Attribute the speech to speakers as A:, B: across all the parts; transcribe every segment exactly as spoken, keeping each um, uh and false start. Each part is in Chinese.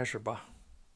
A: 开始吧。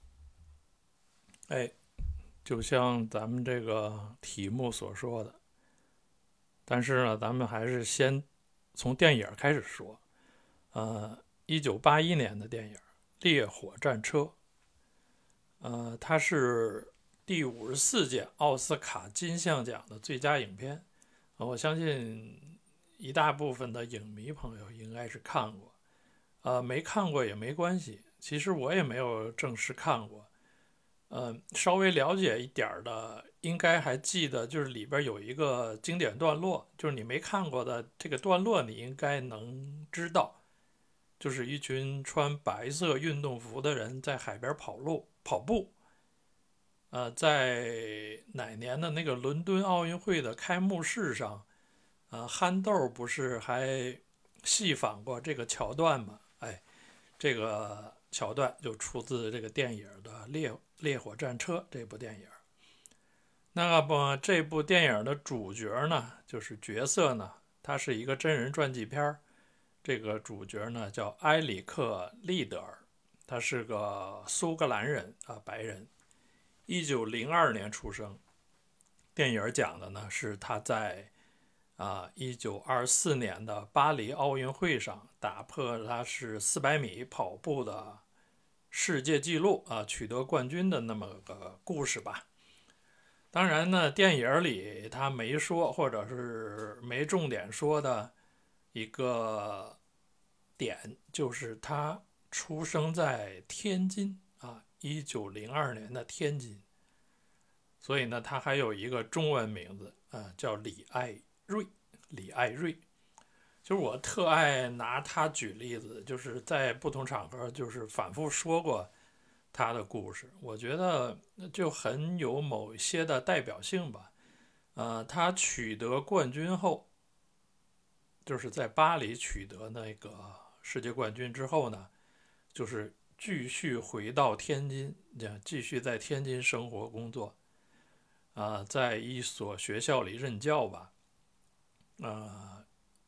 A: 哎，就像咱们这个题目所说的，但是呢，咱们还是先从电影开始说。呃，一九八一年的电影《烈火战车》，呃，它是第五十四届奥斯卡金像奖的最佳影片。呃我相信一大部分的影迷朋友应该是看过，呃，没看过也没关系。其实我也没有正式看过，呃，稍微了解一点的，应该还记得，就是里边有一个经典段落，就是你没看过的这个段落，你应该能知道，就是一群穿白色运动服的人在海边跑路跑步。呃，在哪年的那个伦敦奥运会的开幕式上，呃，憨豆不是还戏仿过这个桥段吗？哎，这个桥段就出自这个电影的《烈烈火战车》这部电影。那么这部电影的主角呢，就是角色呢，他是一个真人传记片。这个主角呢叫埃里克·利德尔，他是个苏格兰人啊，白人，一九零二年出生。电影讲的呢是他在啊一九二四年的巴黎奥运会上打破他是四百米跑步的世界纪录啊，取得冠军的那么个故事吧。当然呢，电影里他没说，或者是没重点说的一个点，就是他出生在天津啊，一九零二年的天津。所以呢，他还有一个中文名字啊，叫李爱瑞。李爱瑞，就是我特爱拿他举例子，就是在不同场合就是反复说过他的故事，我觉得就很有某些的代表性吧。呃，他取得冠军后，就是在巴黎取得那个世界冠军之后呢，就是继续回到天津，继续在天津生活工作。啊、呃，在一所学校里任教吧。呃，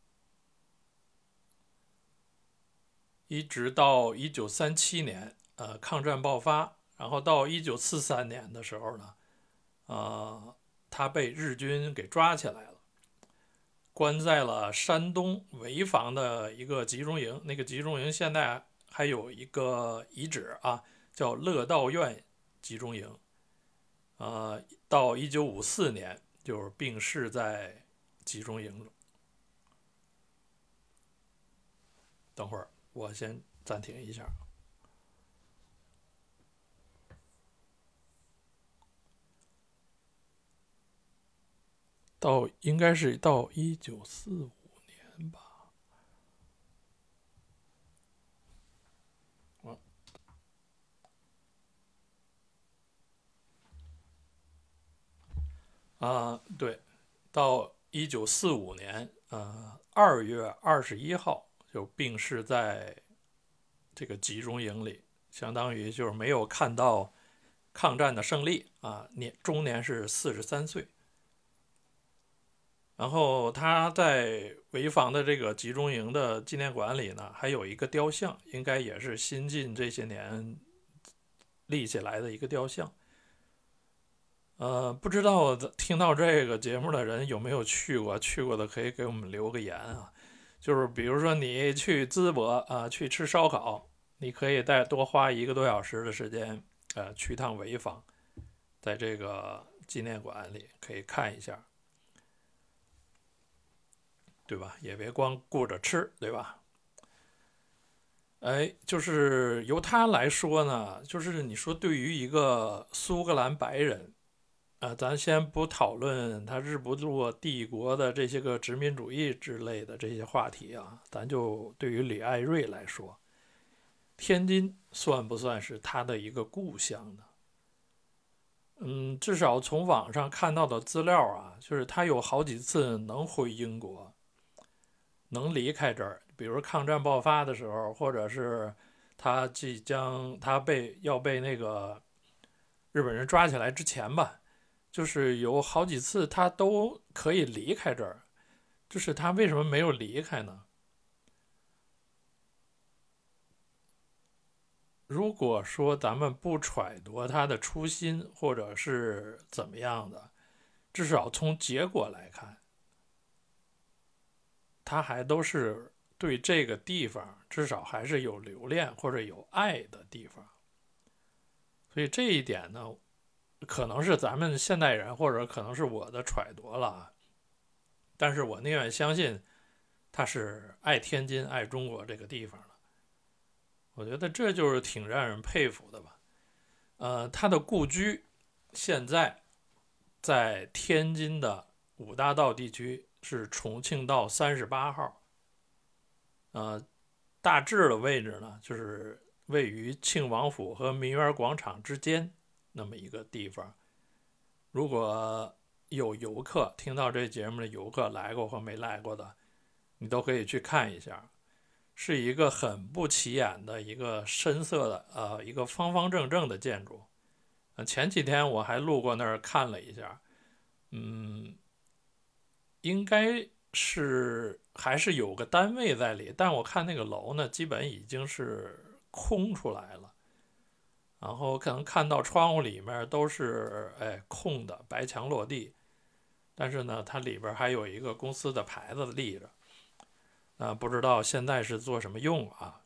A: 一直到一九三七年，呃，抗战爆发，然后到一九四三年的时候呢，呃，他被日军给抓起来了，关在了山东潍坊的一个集中营。那个集中营现在还有一个遗址啊，叫乐道院集中营。呃，到一九五四年就是病逝在集中营。等会儿我先暂停一下。到应该是到一九四五年吧。啊、呃，对，到一九四五年，呃，二月二十一号就病逝在这个集中营里，相当于就是没有看到抗战的胜利啊，年终年是四十三岁。然后他在潍坊的这个集中营的纪念馆里呢，还有一个雕像，应该也是新近这些年立起来的一个雕像。呃，不知道听到这个节目的人有没有去过？去过的可以给我们留个言啊。就是比如说你去淄博啊、呃，去吃烧烤，你可以再多花一个多小时的时间，呃，去趟潍坊，在这个纪念馆里可以看一下，对吧？也别光顾着吃，对吧？哎，就是由他来说呢，就是你说对于一个苏格兰白人，啊、呃，咱先不讨论他日不落帝国的这些个殖民主义之类的这些话题啊，咱就对于李爱瑞来说，天津算不算是他的一个故乡呢？嗯，至少从网上看到的资料啊，就是他有好几次能回英国，能离开这儿，比如抗战爆发的时候，或者是他即将他被要被那个日本人抓起来之前吧，就是有好几次他都可以离开这儿，就是他为什么没有离开呢？ 如果说咱们不揣度他的初心或者是怎么样的，至少从结果来看，他还都是对这个地方至少还是有留恋或者有爱的地方。所以这一点呢，可能是咱们现代人或者可能是我的揣度了，但是我宁愿相信他是爱天津爱中国这个地方的。我觉得这就是挺让人佩服的吧。呃，他的故居现在在天津的五大道地区，是重庆道三十八号。呃，大致的位置呢，就是位于庆王府和民园广场之间那么一个地方。如果有游客听到这节目的游客来过或没来过的，你都可以去看一下。是一个很不起眼的一个深色的呃一个方方正正的建筑。呃、前几天我还路过那儿看了一下，嗯，应该是还是有个单位在里，但我看那个楼呢，基本已经是空出来了。然后可能看到窗户里面都是哎空的，白墙落地，但是呢，它里边还有一个公司的牌子立着。呃，不知道现在是做什么用啊？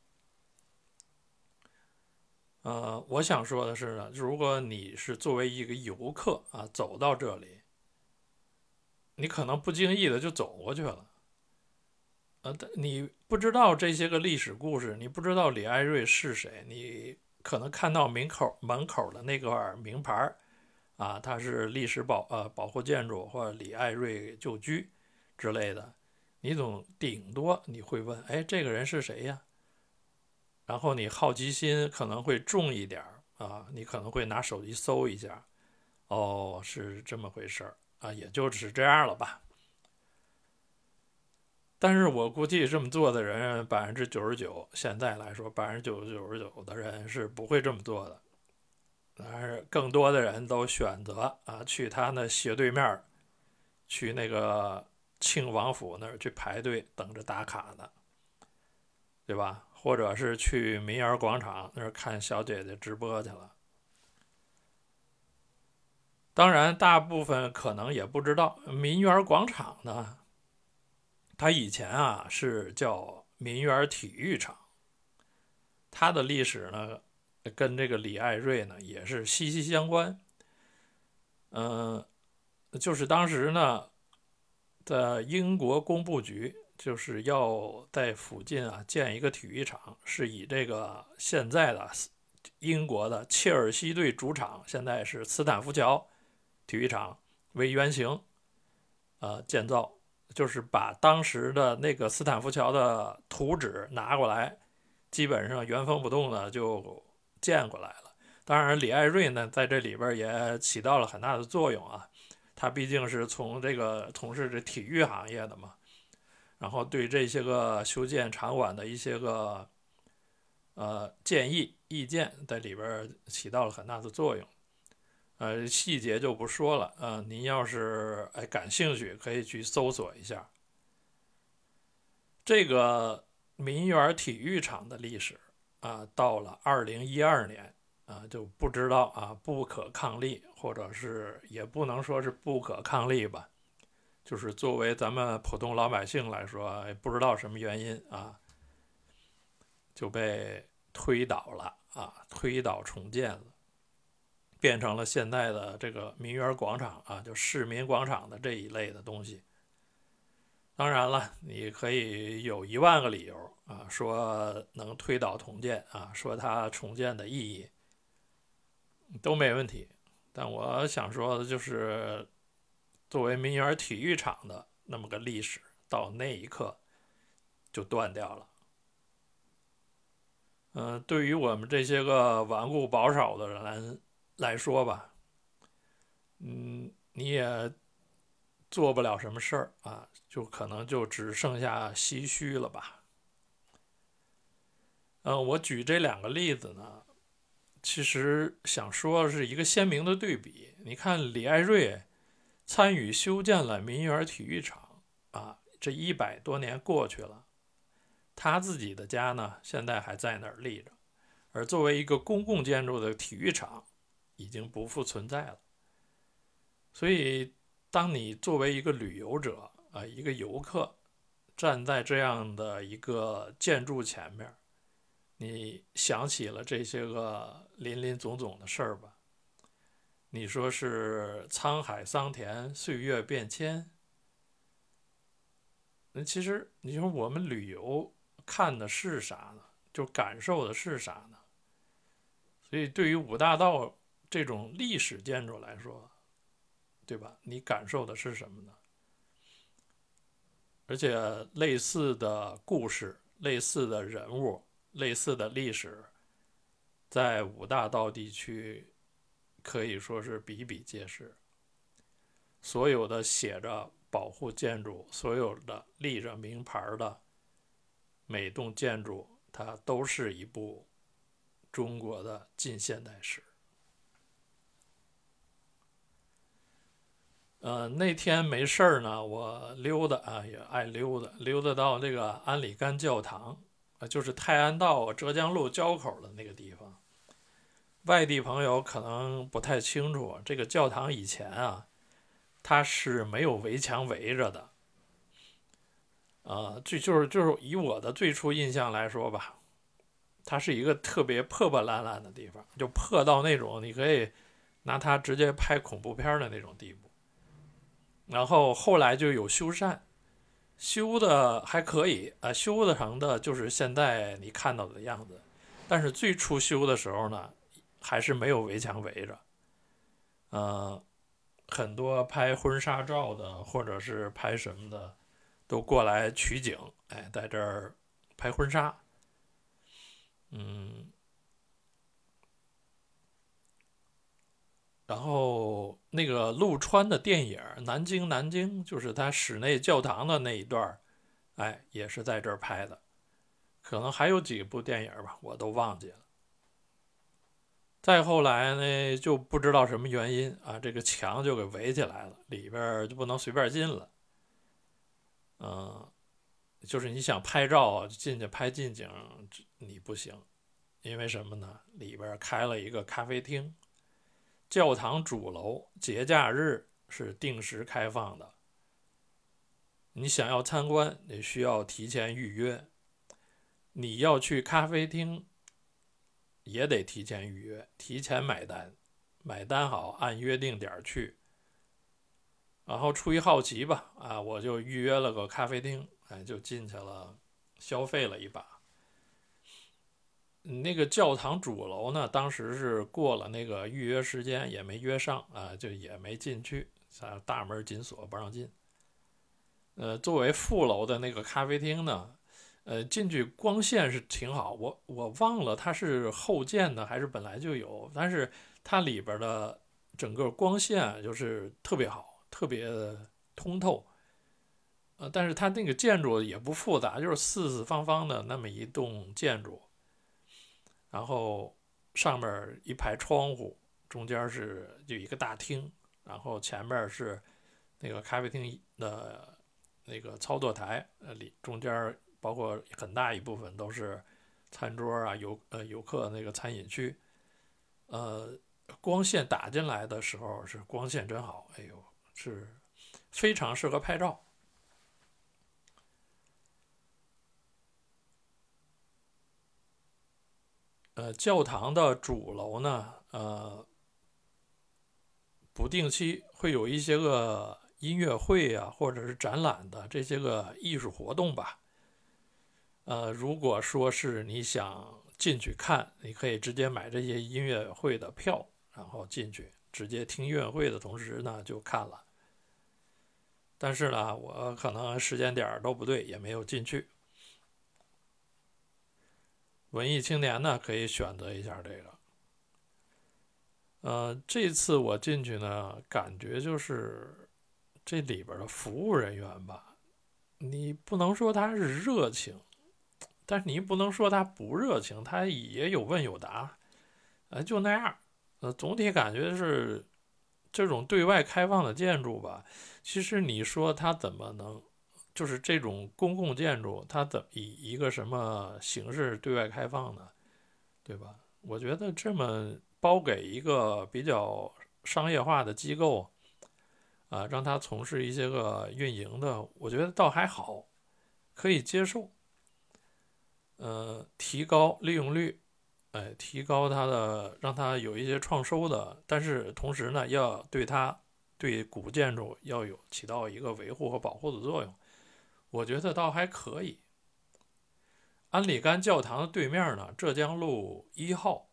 A: 呃，我想说的是呢，如果你是作为一个游客啊，走到这里，你可能不经意的就走过去了。呃，你不知道这些个历史故事，你不知道李爱瑞是谁，你可能看到门口门口的那个名牌啊，它是历史保呃保护建筑或者李爱瑞旧居之类的。你总顶多你会问，哎，这个人是谁呀？然后你好奇心可能会重一点啊，你可能会拿手机搜一下，哦，是这么回事啊，也就是这样了吧。但是我估计这么做的人百分之九十九，现在来说百分之九十九十九的人是不会这么做的，但是更多的人都选择啊去他那斜对面，去那个庆王府那儿去排队等着打卡的，对吧？或者是去民园广场那儿看小姐姐直播去了。当然，大部分可能也不知道，民园广场呢，它以前啊是叫民园体育场，它的历史呢跟这个李爱瑞呢也是息息相关。嗯、呃，就是当时呢的英国工部局就是要在附近啊建一个体育场，是以这个现在的英国的切尔西队主场，现在是斯坦福桥体育场为原型，呃，建造，就是把当时的那个斯坦福桥的图纸拿过来，基本上原封不动的就建过来了。当然，李爱瑞呢在这里边也起到了很大的作用啊，他毕竟是从这个从事这体育行业的嘛，然后对这些个修建场馆的一些个呃建议意见在里边起到了很大的作用。呃，细节就不说了，呃，您要是哎感兴趣，可以去搜索一下这个民园体育场的历史啊。到了二零一二年啊，就不知道啊不可抗力，或者是也不能说是不可抗力吧，就是作为咱们普通老百姓来说，不知道什么原因啊，就被推倒了啊，推倒重建了。变成了现在的这个民园广场啊，就市民广场的这一类的东西。当然了，你可以有一万个理由啊，说能推倒重建啊，说它重建的意义都没问题。但我想说的就是，作为民园体育场的那么个历史，到那一刻就断掉了。嗯、呃，对于我们这些个顽固保守的人来说吧，嗯，你也做不了什么事儿啊，就可能就只剩下唏嘘了吧。嗯、呃，我举这两个例子呢，其实想说是一个鲜明的对比。你看李爱瑞参与修建了民园体育场啊，这一百多年过去了，他自己的家呢现在还在那儿立着， 而作为一个公共建筑的体育场已经不复存在了。所以当你作为一个旅游者啊，一个游客站在这样的一个建筑前面，你想起了这些个林林总总的事儿吧？你说是沧海桑田，岁月变迁。那其实你说我们旅游看的是啥呢？就感受的是啥呢？所以对于五大道这种历史建筑来说，对吧？你感受的是什么呢？而且类似的故事、类似的人物、类似的历史，在五大道地区可以说是比比皆是。所有的写着保护建筑，所有的立着名牌的每栋建筑，它都是一部中国的近现代史。呃，那天没事儿呢，我溜达啊，也爱溜达，溜达到这个安里干教堂，啊，就是泰安道浙江路交口的那个地方。外地朋友可能不太清楚，这个教堂以前啊，它是没有围墙围着的。啊，这就是就是以我的最初印象来说吧，它是一个特别破破烂烂的地方，就破到那种你可以拿它直接拍恐怖片的那种地步。然后后来就有修缮，修的还可以啊，修的成的就是现在你看到的样子。但是最初修的时候呢，还是没有围墙围着。呃，很多拍婚纱照的或者是拍什么的，都过来取景，哎，在这儿拍婚纱。嗯，然后那个陆川的电影《南京南京》，就是他室内教堂的那一段，哎，也是在这儿拍的。可能还有几部电影吧，我都忘记了。再后来呢，就不知道什么原因啊，这个墙就给围起来了，里边就不能随便进了。嗯，就是你想拍照进去拍近景，你不行，因为什么呢？里边开了一个咖啡厅。教堂主楼节假日是定时开放的，你想要参观，你需要提前预约。你要去咖啡厅，也得提前预约，提前买单，买单好，按约定点去。然后出于好奇吧，啊，我就预约了个咖啡厅，哎，就进去了，消费了一把。那个教堂主楼呢，当时是过了那个预约时间，也没约上啊，就也没进去，大门紧锁不让进。呃，作为副楼的那个咖啡厅呢，呃，进去光线是挺好，我我忘了它是后建的还是本来就有，但是它里边的整个光线就是特别好，特别通透。呃，但是它那个建筑也不复杂，就是四四方方的那么一栋建筑。然后上面一排窗户，中间是就一个大厅，然后前面是那个咖啡厅的那个操作台，呃，里中间包括很大一部分都是餐桌啊，游呃游客那个餐饮区，呃，光线打进来的时候是光线真好，哎呦，是非常适合拍照。呃，教堂的主楼呢，呃，不定期会有一些个音乐会啊，或者是展览的这些个艺术活动吧。呃，如果说是你想进去看，你可以直接买这些音乐会的票，然后进去直接听音乐会的同时呢就看了。但是呢，我可能时间点都不对，也没有进去。文艺青年呢，可以选择一下这个。呃，这次我进去呢，感觉就是这里边的服务人员吧，你不能说他是热情，但是你不能说他不热情，他也有问有答，呃，就那样。呃，总体感觉是这种对外开放的建筑吧，其实你说它怎么能，就是这种公共建筑，它怎以一个什么形式对外开放呢？对吧？ 我觉得这么包给一个比较商业化的机构啊，让他从事一些个运营的，我觉得倒还好，可以接受。呃，提高利用率，哎，提高它的，让它有一些创收的，但是同时呢，要对它对古建筑要有起到一个维护和保护的作用，我觉得倒还可以。安里干教堂的对面呢，浙江路一号，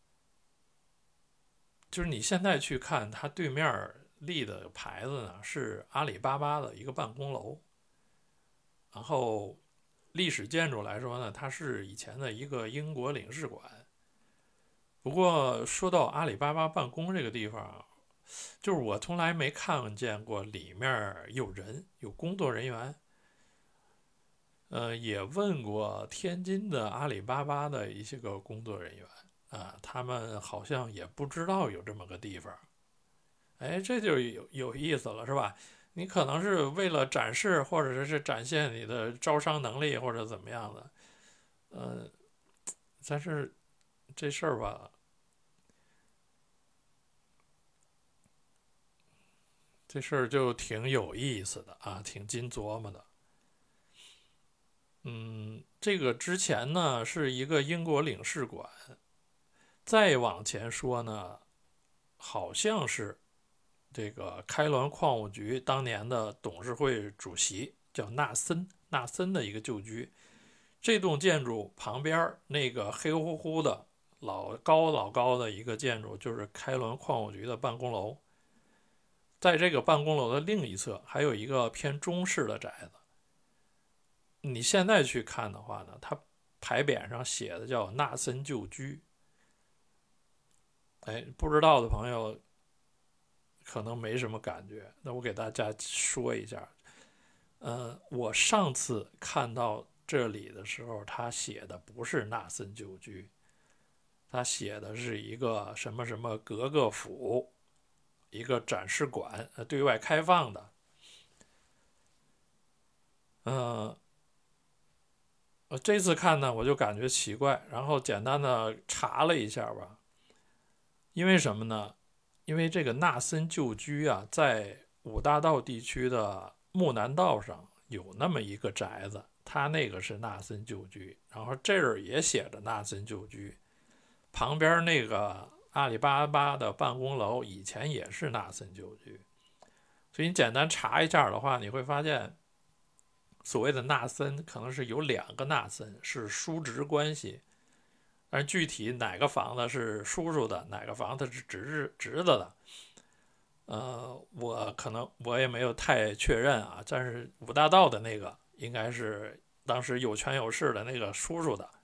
A: 就是你现在去看它对面立的牌子呢，是阿里巴巴的一个办公楼。然后历史建筑来说呢，它是以前的一个英国领事馆。不过说到阿里巴巴办公这个地方，就是我从来没看见过里面有人有工作人员。呃，也问过天津的阿里巴巴的一些个工作人员啊，他们好像也不知道有这么个地方。哎，这就有有意思了，是吧？你可能是为了展示，或者是展现你的招商能力，或者怎么样的。呃，但是这事儿吧，这事儿就挺有意思的啊，挺金琢磨的。嗯，这个之前呢是一个英国领事馆，再往前说呢，好像是这个开滦矿务局当年的董事会主席叫纳森，纳森的一个旧居。这栋建筑旁边那个黑乎乎的老高老高的一个建筑，就是开滦矿务局的办公楼。在这个办公楼的另一侧，还有一个偏中式的宅子。你现在去看的话呢，它牌匾上写的叫纳森旧居。哎，不知道的朋友可能没什么感觉，那我给大家说一下。呃，我上次看到这里的时候，他写的不是纳森旧居，他写的是一个什么什么格格府，一个展示馆，对外开放的。呃，这次看呢，我就感觉奇怪，然后简单的查了一下吧。因为什么呢？因为这个纳森旧居啊，在五大道地区的木南道上有那么一个宅子，它那个是纳森旧居，然后这儿也写着纳森旧居，旁边那个阿里巴巴的办公楼以前也是纳森旧居，所以你简单查一下的话，你会发现，所谓的纳森可能是有两个纳森，是叔侄关系。但是具体哪个房子是叔叔的，哪个房子是侄侄子的，呃，我可能我也没有太确认啊。但是五大道的那个应该是当时有权有势的那个叔叔的。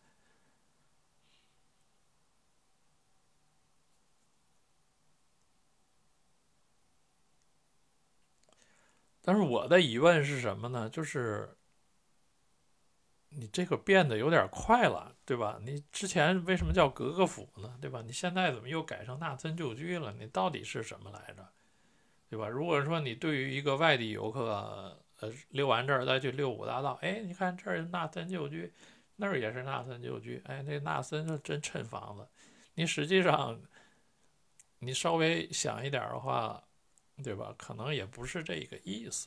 A: 但是我的疑问是什么呢？就是你这个变得有点快了，对吧？你之前为什么叫格格府呢？对吧？你现在怎么又改成纳森旧居了？你到底是什么来着？对吧？如果说你对于一个外地游客，呃，溜完这儿再去溜五大道，哎，你看这儿纳森旧居，那儿也是纳森旧居，哎，那纳森是真趁房子。你实际上你稍微想一点的话，对吧？可能也不是这个意思。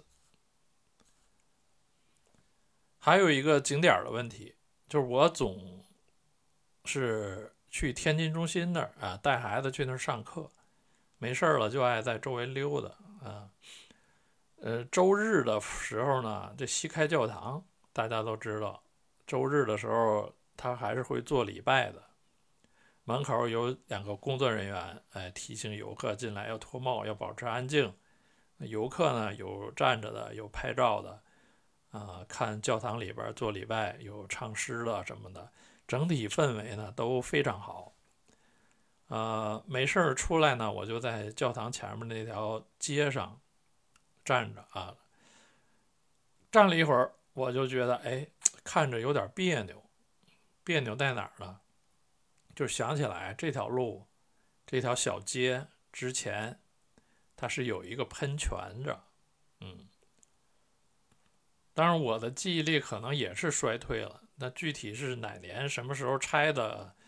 A: 还有一个景点的问题，就是我总是去天津中心那儿啊，带孩子去那儿上课，没事了就爱在周围溜达啊。呃，周日的时候呢，这西开教堂大家都知道，周日的时候他还是会做礼拜的。门口有两个工作人员，哎，提醒游客进来要脱帽，要保持安静。游客呢，有站着的，有拍照的，啊、呃，看教堂里边做礼拜，有唱诗的什么的，整体氛围呢都非常好。呃，没事出来呢，我就在教堂前面那条街上站着啊，站了一会儿，我就觉得，哎，看着有点别扭。别扭在哪儿呢？就想起来这条路，这条小街之前，它是有一个喷泉着。嗯，当然我的记忆力可能也是衰退了。那具体是哪年什么时候拆的，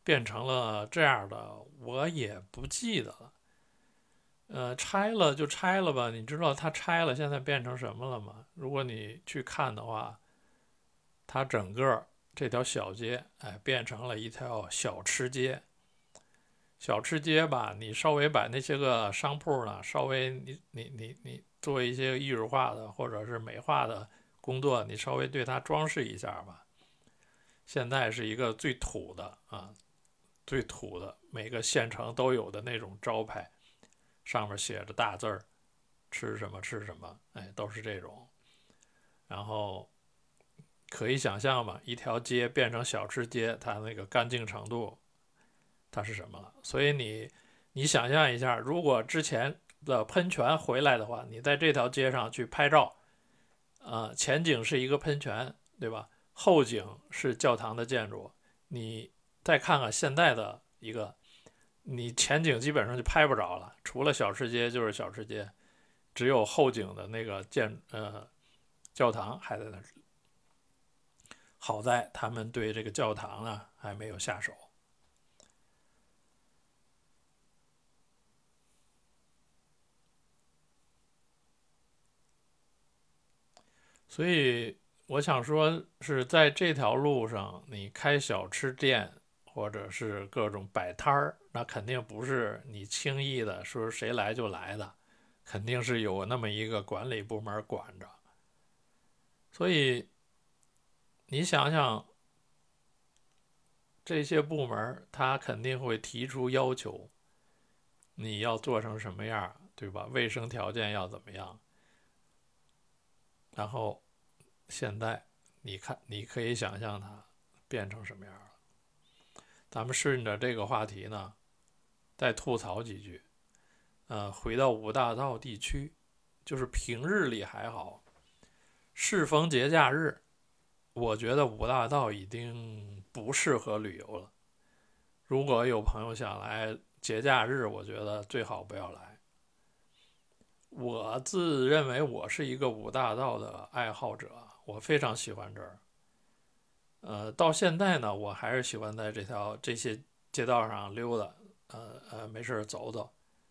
A: 变成了这样的，我也不记得了。呃，拆了就拆了吧，你知道它拆了现在变成什么了吗？如果你去看的话，它整个这条小街，哎，变成了一条小吃街。小吃街吧，你稍微把那些个商铺呢，稍微你你你你做一些艺术化的或者是美化的工作，你稍微对它装饰一下吧。现在是一个最土的啊，最土的，每个县城都有的那种招牌，上面写着大字儿，吃什么吃什么，哎，都是这种。然后可以想象吧，一条街变成小吃街，它那个干净程度，它是什么了？所以你你想象一下，如果之前的喷泉回来的话，你在这条街上去拍照，呃，前景是一个喷泉，对吧？后景是教堂的建筑，你再看看现在的一个，你前景基本上就拍不着了，除了小吃街就是小吃街，只有后景的那个建呃教堂还在那儿。好在他们对这个教堂呢还没有下手。所以我想说，是在这条路上，你开小吃店或者是各种摆摊儿，那肯定不是你轻易的说谁来就来的，肯定是有那么一个管理部门管着。所以你想想，这些部门他肯定会提出要求，你要做成什么样，对吧？卫生条件要怎么样？然后现在你看，你可以想象它变成什么样了。咱们顺着这个话题呢，再吐槽几句。呃，回到五大道地区，就是平日里还好，适逢节假日，我觉得五大道已经不适合旅游了。如果有朋友想来节假日，我觉得最好不要来。我自认为我是一个五大道的爱好者，我非常喜欢这儿。呃，到现在呢，我还是喜欢在这条这些街道上溜达，呃呃，没事走走。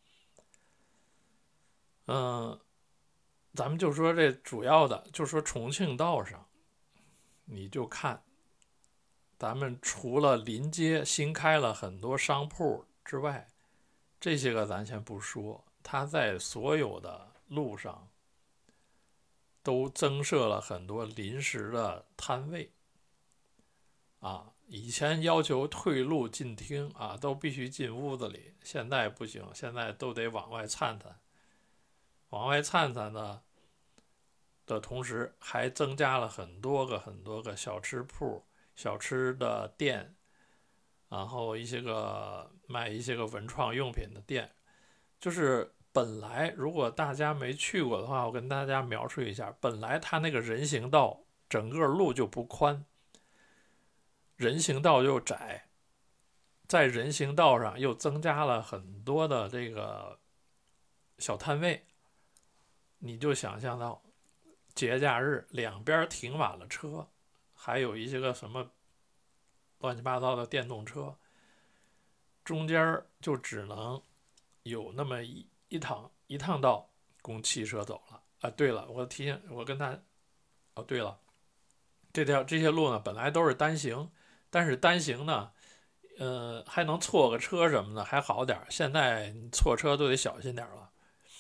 A: 嗯、呃，咱们就说这主要的，就说重庆道上，你就看，咱们除了临街新开了很多商铺之外，这些个咱先不说，它在所有的路上都增设了很多临时的摊位。啊，以前要求退路进厅啊，都必须进屋子里，现在不行，现在都得往外灿灿。往外灿灿呢的同时，还增加了很多个很多个小吃铺、小吃的店，然后一些个卖一些个文创用品的店。就是本来如果大家没去过的话，我跟大家描述一下，本来它那个人行道整个路就不宽。人行道又窄，在人行道上又增加了很多的这个小摊位，你就想象到节假日两边停满了车，还有一些个什么乱七八糟的电动车，中间就只能有那么一一趟一趟道供汽车走了。啊，对了，我提醒我跟他，哦，对了，这条这些路呢本来都是单行，但是单行呢，呃，还能错个车什么的还好点，现在你错车都得小心点了。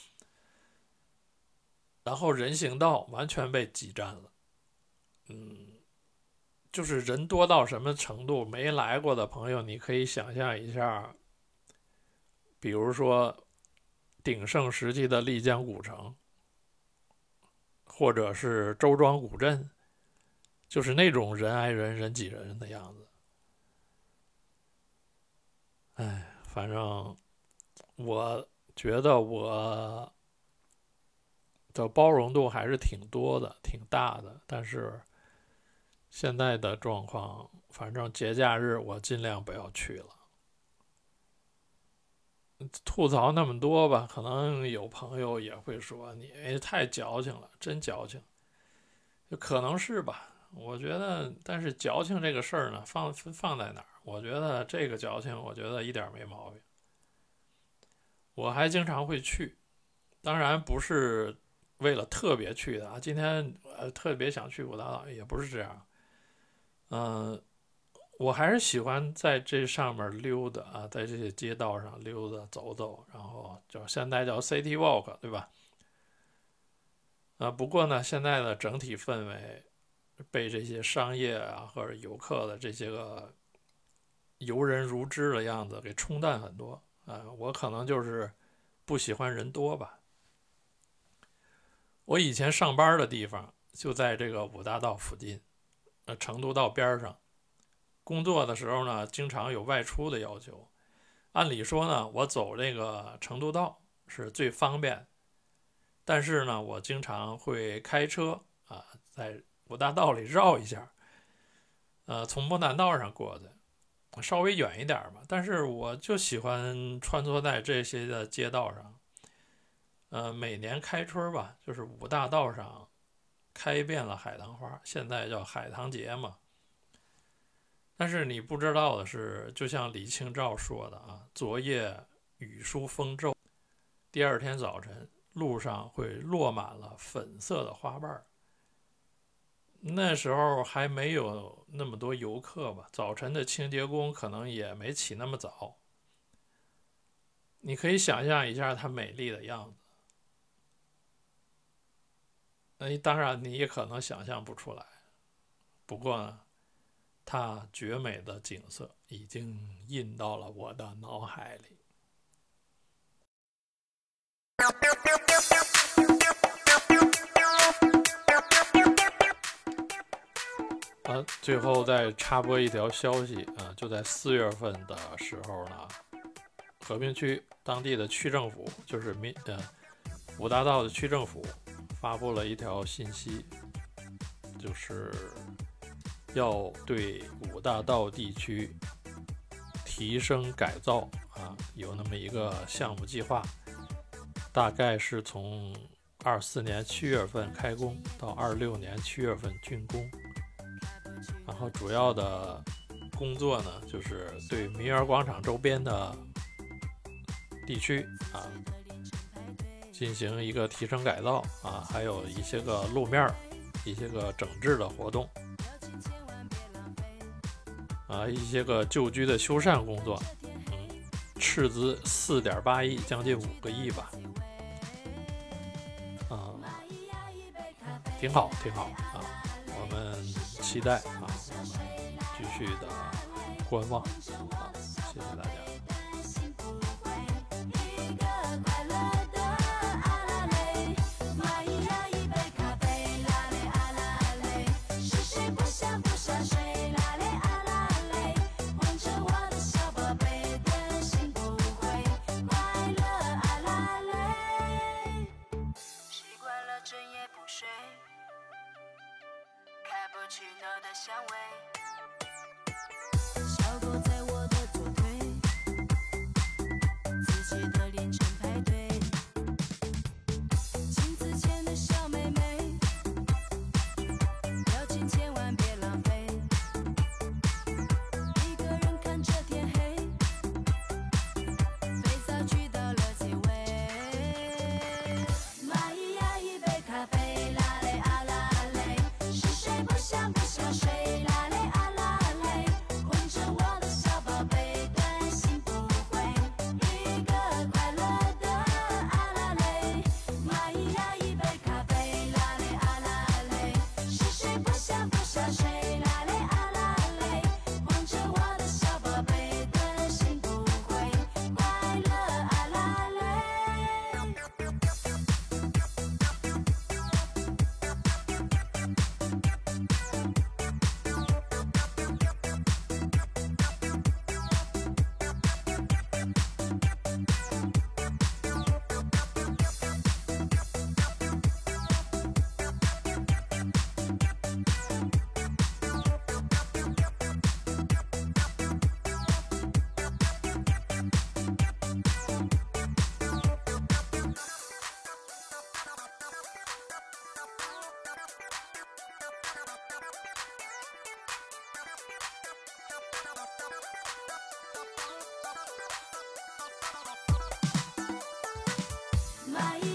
A: 然后人行道完全被挤占了，嗯，就是人多到什么程度，没来过的朋友你可以想象一下，比如说鼎盛时期的丽江古城，或者是周庄古镇，就是那种人挨人人挤人的样子。哎，反正我觉得我的包容度还是挺多的，挺大的。但是现在的状况，反正节假日我尽量不要去了。吐槽那么多吧，可能有朋友也会说你哎太矫情了，真矫情，就可能是吧。我觉得，但是矫情这个事儿呢，放放在哪儿？ 我觉得这个矫情，我觉得一点没毛病。我还经常会去，当然不是为了特别去的啊。今天呃特别想去五大道，也不是这样。嗯、呃，我还是喜欢在这上面溜达啊，在这些街道上溜达走走，然后就现在叫 City Walk， 对吧？啊，不过呢，现在的整体氛围被这些商业啊或者游客的这些个游人如织的样子给冲淡很多啊。我可能就是不喜欢人多吧。我以前上班的地方就在这个五大道附近，呃，成都道边上。工作的时候呢，经常有外出的要求。按理说呢，我走这个成都道是最方便，但是呢，我经常会开车啊，在五大道里绕一下，呃，从莫南道上过去，稍微远一点嘛。但是我就喜欢穿梭在这些的街道上。呃，每年开春吧，就是五大道上开遍了海棠花，现在叫海棠节嘛。但是你不知道的是，就像李清照说的啊，昨夜雨疏风骤，第二天早晨路上会落满了粉色的花瓣。那时候还没有那么多游客吧，早晨的清洁工可能也没起那么早。你可以想象一下它美丽的样子。哎，当然你也可能想象不出来。不过呢，它绝美的景色已经印到了我的脑海里。啊，最后再插播一条消息啊，就在四月份的时候呢，和平区当地的区政府，就是民呃五大道的区政府，发布了一条信息，就是要对五大道地区提升改造啊，有那么一个项目计划，大概是从二四年七月份开工到二六年七月份竣工。然后主要的工作呢，就是对民园广场周边的地区啊进行一个提升改造啊，还有一些个路面一些个整治的活动啊，一些个旧居的修缮工作，嗯，斥资四点八亿，将近五个亿吧，啊，挺好，挺好啊，我们期待啊，我们继续的观望啊，谢谢大家。
B: 香味，小狗在我的左腿，自己的凌晨派对，镜子前的小妹妹，表情千万别浪费，一个人看着天黑，肥皂聚到了结尾，蚂蚁呀一杯咖啡，啦嘞啊啦嘞，是谁不想不想睡？啦嘞啊。 买一